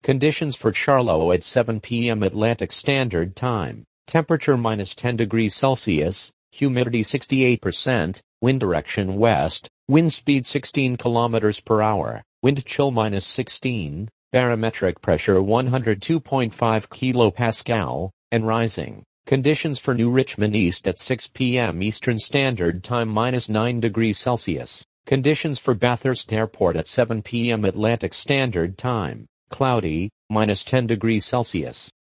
Conditions for Charlotte at 7 p.m. Atlantic Standard Time. Temperature -10°C, humidity 68%, wind direction west, wind speed 16 km per hour, wind chill -16, barometric pressure 102.5 kPa, and rising. Conditions for New Richmond East at 6 p.m. Eastern Standard Time -9°C. Conditions for Bathurst Airport at 7 p.m. Atlantic Standard Time. Cloudy, -10°C.